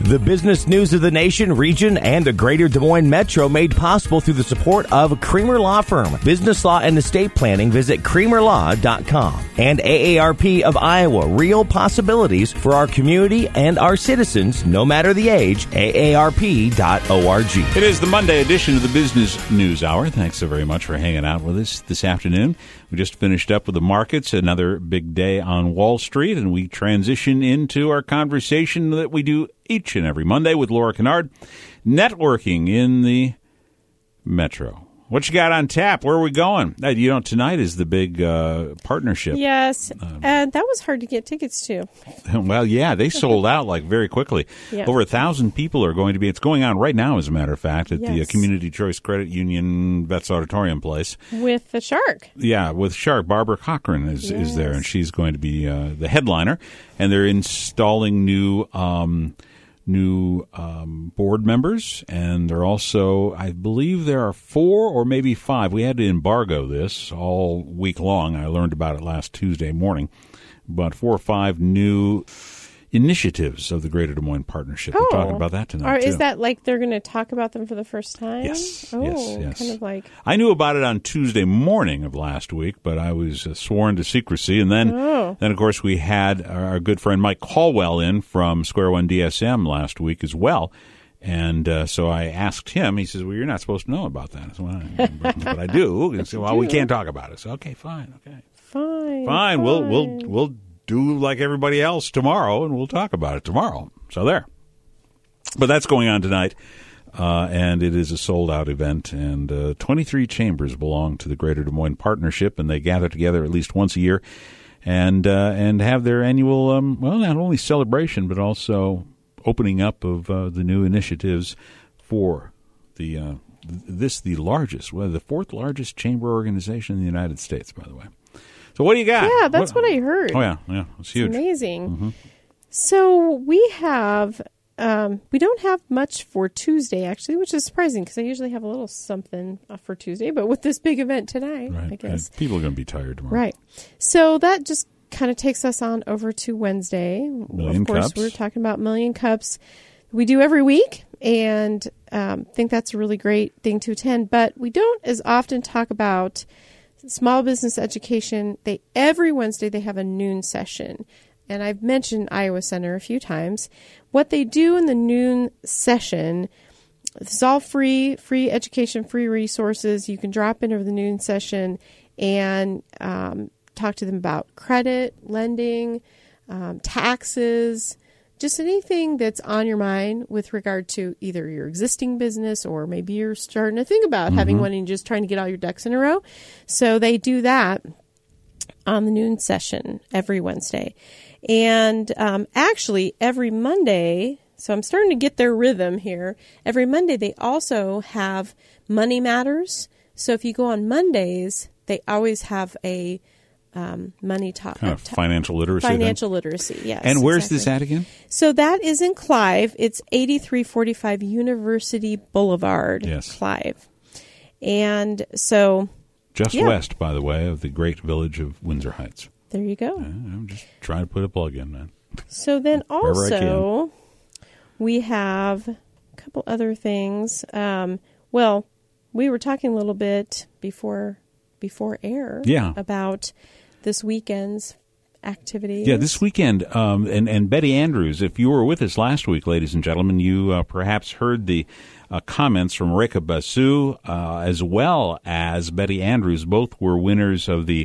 The business news of the nation, region, and the greater Des Moines Metro made possible through the support of Creamer Law Firm. Business law and estate planning, visit creamerlaw.com. And AARP of Iowa, real possibilities for our community and our citizens, no matter the age, aarp.org. It is the Monday edition of the Business News Hour. Thanks so very much for hanging out with us this afternoon. We just finished up with the markets, another big day on Wall Street, and we transition into our conversation that we do each and every Monday with Laura Kennard, networking in the Metro. What you got on tap? Where are we going? Tonight is the big partnership. Yes, and that was hard to get tickets to. Well, yeah, they sold out very quickly. Yeah. Over 1,000 people are going to be. It's going on right now, as a matter of fact, at the Yes. Community Choice Credit Union Vets Auditorium place. With the Shark. Yeah, with Shark. Barbara Cochran is there, and she's going to be the headliner. And they're installing new board members, and they're also, I believe there are 4 or maybe 5. We had to embargo this all week long. I learned about it last Tuesday morning. But 4 or 5 new initiatives of the Greater Des Moines Partnership. We're talking about that tonight, too. Is that like they're going to talk about them for the first time? Yes. Oh, yes. kind of like... I knew about it on Tuesday morning of last week, but I was sworn to secrecy. And then, of course, we had our good friend Mike Caldwell in from Square One DSM last week as well. And so I asked him. He says, "Well, you're not supposed to know about that." I said, "Well, but I do." He said, "Well, we can't talk about it." So, okay, fine, okay, fine. We'll do like everybody else tomorrow, and we'll talk about it tomorrow. So there. But that's going on tonight, and it is a sold-out event, and 23 chambers belong to the Greater Des Moines Partnership, and they gather together at least once a year and have their annual, not only celebration, but also opening up of the new initiatives for the largest, the 4th largest chamber organization in the United States, by the way. So what do you got? Yeah, that's what I heard. Oh, yeah, it's huge. It's amazing. Mm-hmm. So we have, we don't have much for Tuesday, actually, which is surprising because I usually have a little something for Tuesday, but with this big event tonight, right. I guess. And people are going to be tired tomorrow. Right. So that just kind of takes us on over to Wednesday. Million Of course, Cups. we're talking about Million Cups. We do every week, and think that's a really great thing to attend, but we don't as often talk about small business education. Every Wednesday they have a noon session, and I've mentioned Iowa Center a few times. What they do in the noon session, it's all free education, free resources. You can drop in over the noon session and talk to them about credit, lending, taxes, just anything that's on your mind with regard to either your existing business or maybe you're starting to think about having one and just trying to get all your ducks in a row. So they do that on the noon session every Wednesday. And actually every Monday, so I'm starting to get their rhythm here. Every Monday they also have Money Matters. So if you go on Mondays, they always have a money talk. Kind of financial literacy. Financial literacy, yes. And where's exactly. this at again? So that is in Clive. It's 8345 University Boulevard, yes. Clive. And so... Just west, by the way, of the great village of Windsor Heights. There you go. I'm just trying to put a plug in, man. So then also, we have a couple other things. Well, we were talking a little bit before air about this weekend's activities. Yeah, this weekend, and Betty Andrews, if you were with us last week, ladies and gentlemen, you perhaps heard the comments from Rekha Basu, as well as Betty Andrews. Both were winners of the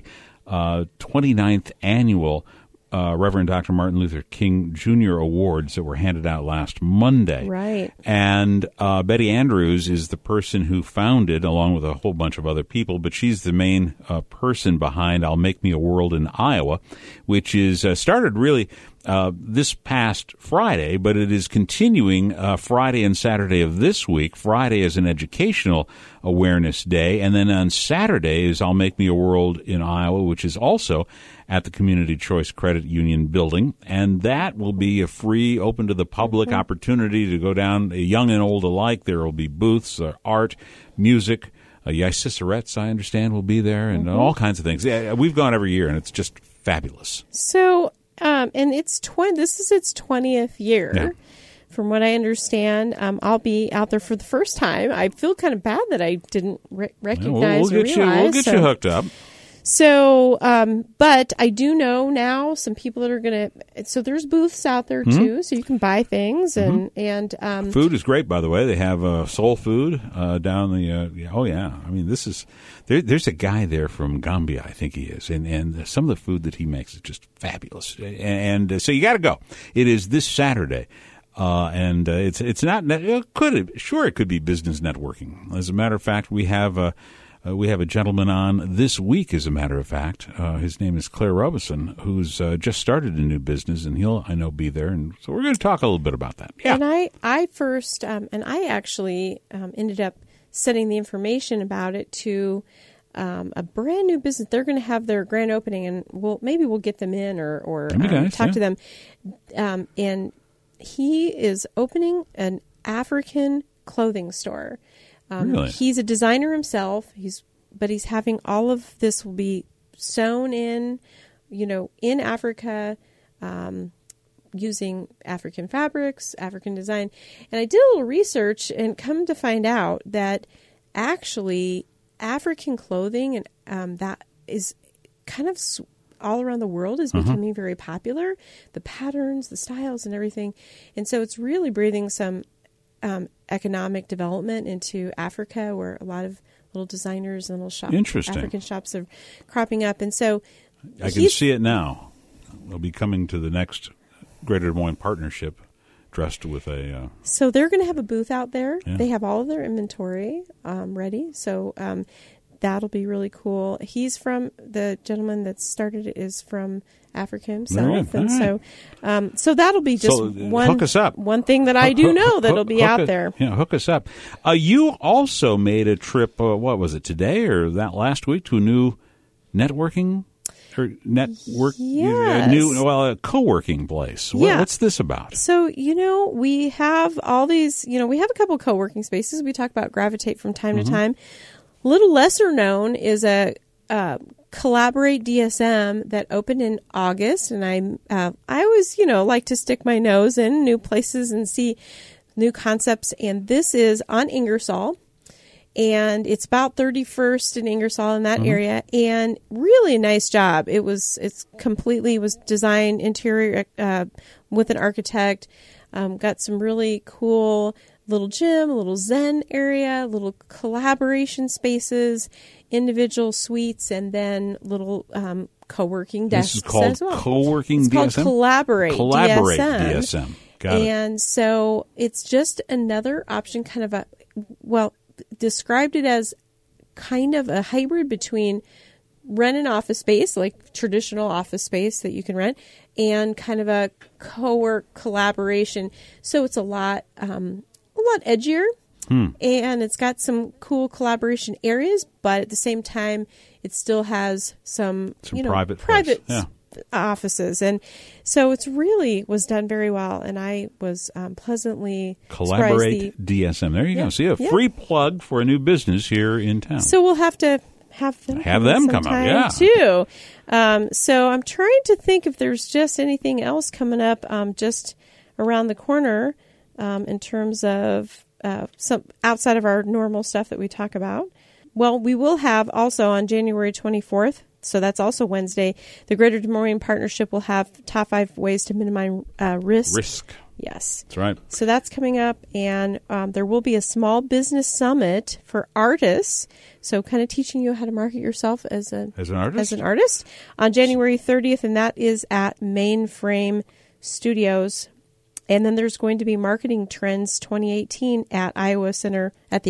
29th annual Reverend Dr. Martin Luther King Jr. Awards that were handed out last Monday. Right. And Betty Andrews is the person who founded, along with a whole bunch of other people, but she's the main person behind I'll Make Me a World in Iowa, which is started really this past Friday, but it is continuing Friday and Saturday of this week. Friday is an educational awareness day, and then on Saturday is I'll Make Me a World in Iowa, which is also at the Community Choice Credit Union building, and that will be a free, open to the public opportunity to go down, young and old alike. There will be booths, art, music. Cicerettes, I understand, will be there, and all kinds of things. Yeah, we've gone every year, and it's just fabulous. So, and this is its 20th year from what I understand, I'll be out there for the first time. I feel kind of bad that I didn't recognize or realize. We'll get you hooked up. So, but I do know now some people that are going to, so there's booths out there too, so you can buy things and food is great, by the way. They have soul food down the, oh yeah. I mean, this is, there's a guy there from Gambia, I think he is. And some of the food that he makes is just fabulous. And so you got to go. It is this Saturday. And it's not, it could be business networking. As a matter of fact, we have a gentleman on this week, as a matter of fact. His name is Claire Robeson, who's just started a new business, and he'll, I know, be there. And so we're going to talk a little bit about that. Yeah. And I first, and I actually ended up sending the information about it to a brand new business. They're going to have their grand opening, and maybe we'll get them in or talk to them. And he is opening an African clothing store. Really? He's a designer himself. But he's having all of this will be sewn in, in Africa, using African fabrics, African design. And I did a little research and come to find out that actually African clothing and that is kind of all around the world is becoming very popular. The patterns, the styles, and everything. And so it's really breathing some economic development into Africa, where a lot of little designers and little African shops are cropping up. And so I can see it now. They'll be coming to the next Greater Des Moines partnership dressed with a... So they're going to have a booth out there. Yeah. They have all of their inventory ready. So that'll be really cool. The gentleman that started it is from Africa himself. Right. And so that'll be just hook us up. One thing that I do know that'll be out there. Yeah, hook us up. You also made a trip, what was it, today or that last week, to a new networking or a co-working place. What's this about? So, we have all these, we have a couple co-working spaces. We talk about Gravitate from time to time. A little lesser known is a Collaborate DSM that opened in August, and I always like to stick my nose in new places and see new concepts. And this is on Ingersoll, and it's about 31st and Ingersoll in that area, and really a nice job. Was designed interior with an architect. Got some really cool little gym, a little Zen area, little collaboration spaces, individual suites, and then little co-working desks. This is called as well. Co-working DSM? It's called Collaborate DSM. Got it. And so it's just another option, kind of described it as kind of a hybrid between rent an office space, like traditional office space that you can rent, and kind of a co-work collaboration. So it's a lot edgier, and it's got some cool collaboration areas, but at the same time, it still has some private offices. And so it's really was done very well, and I was pleasantly Collaborate DSM. There you go. See, a free plug for a new business here in town. So we'll have to have them come up, too. So I'm trying to think if there's just anything else coming up just around the corner in terms of some outside of our normal stuff that we talk about. Well, we will have also on January 24th, so that's also Wednesday, the Greater Des Moines Partnership will have top 5 ways to minimize risk. Yes. That's right. So that's coming up, and there will be a small business summit for artists, so kind of teaching you how to market yourself as an artist on January 30th, and that is at Mainframe Studios. And then there's going to be Marketing Trends 2018 at the Iowa Center,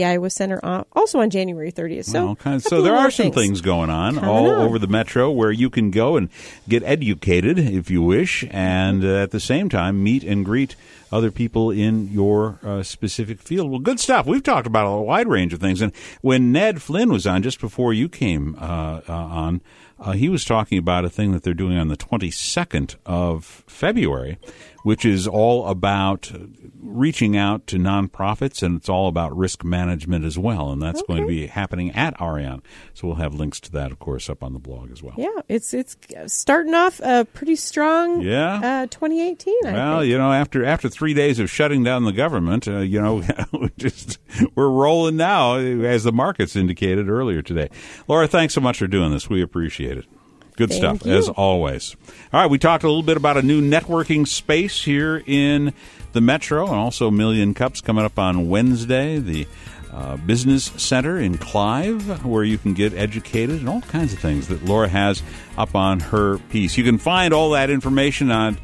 also on January 30th. So there are some things going on all over the metro where you can go and get educated, if you wish, and at the same time meet and greet other people in your specific field. Well, good stuff. We've talked about a wide range of things. And when Ned Flynn was on, just before you came on, he was talking about a thing that they're doing on the 22nd of February, which is all about reaching out to nonprofits, and it's all about risk management as well. And that's going to be happening at Ariane. So we'll have links to that, of course, up on the blog as well. Yeah, it's starting off a pretty strong 2018, I think. After 3 days of shutting down the government, we're rolling now, as the markets indicated earlier today. Laura, thanks so much for doing this. We appreciate it. Good stuff, as always. All right, we talked a little bit about a new networking space here in the Metro, and also Million Cups coming up on Wednesday, the Business Center in Clive, where you can get educated and all kinds of things that Laura has up on her piece. You can find all that information at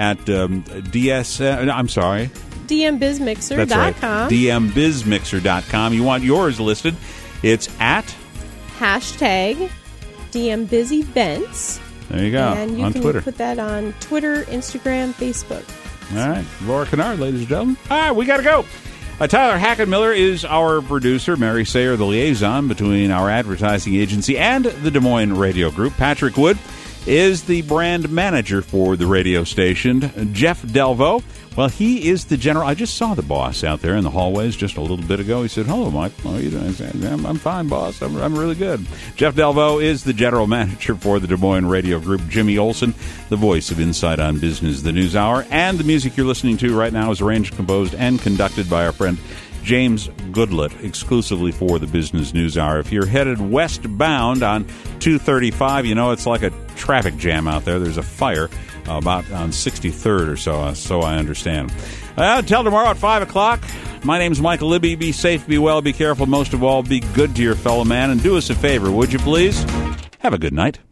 DMBizMixer.com. That's right, DMBizMixer.com. You want yours listed. It's at hashtag DMBizEvents. There you go. And you on can Twitter. put that on Twitter, Instagram, Facebook. All right. Laura Kennard, ladies and gentlemen. All right, we got to go. Tyler Hackenmiller is our producer. Mary Sayer, the liaison between our advertising agency and the Des Moines Radio Group. Patrick Wood is the brand manager for the radio station. Jeff Delvo, well, he is the general. I just saw the boss out there in the hallways just a little bit ago. He said, "Hello, Mike. How are you doing?" I said, I'm fine, boss. I'm really good. Jeff Delvo is the general manager for the Des Moines Radio Group. Jimmy Olsen, the voice of Inside on Business, the News Hour. And the music you're listening to right now is arranged, composed, and conducted by our friend James Goodlett, exclusively for the Business News Hour. If you're headed westbound on 235, it's like a traffic jam out there. There's a fire about on 63rd or so I understand. Until tomorrow at 5 o'clock, my name's Michael Libby. Be safe, be well, be careful. Most of all, be good to your fellow man. And do us a favor, would you please? Have a good night.